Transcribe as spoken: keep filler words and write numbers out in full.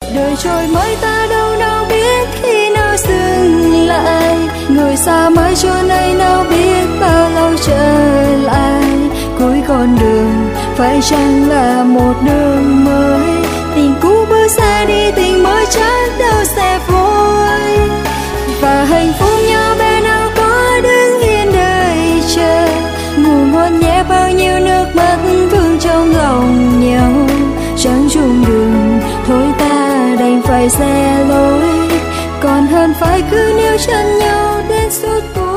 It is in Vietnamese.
đời trôi mãi ta đâu nào biết khi nào dừng lại, người xa mãi chỗ này nào biết bao lâu trở lại. Cuối con đường phải chăng là một đường mới, tình cũ bước xa đi tình mới chắc đâu sẽ vui. Và hạnh phúc nhau bên nào có đứng yên đợi chờ, ngủ ngon nhẹ bao nhiêu nước mắt vương trong lòng nhau. Chẳng chung đường thôi ta đành phải xe lối, còn hơn phải cứ níu chân nhau đến suốt cuộc.